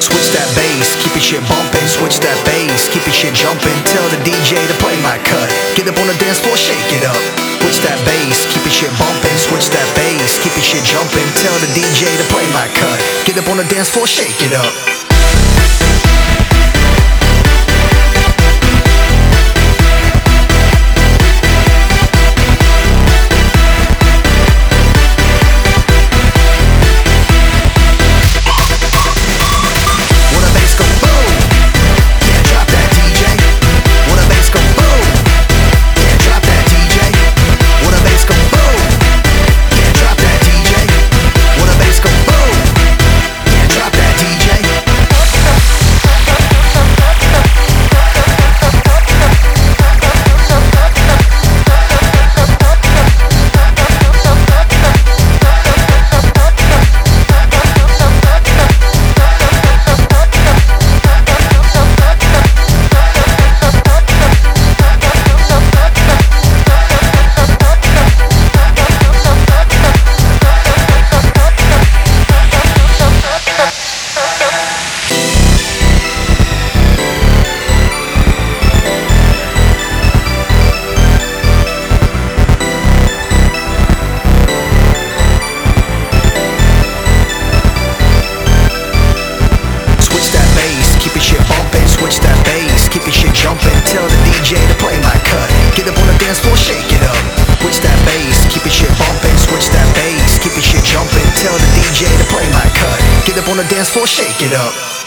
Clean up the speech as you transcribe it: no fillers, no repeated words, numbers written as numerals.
Switch that bass, keep your shit bumping. Switch that bass, keep your shit jumping. Tell the DJ to play my cut. Get up on the dance floor, shake it up. Switch that bass, keep your shit bumping. Switch that bass, keep your shit jumping. Tell the DJ to play my cut. Get up on the dance floor, shake it up. Switch that bass, keep your shit jumping. Tell the DJ to play my cut. Get up on the dance floor, shake it up. Switch that bass, keep your shit bumping. Switch that bass, keep your shit jumping. Tell the DJ to play my cut. Get up on the dance floor, shake it up.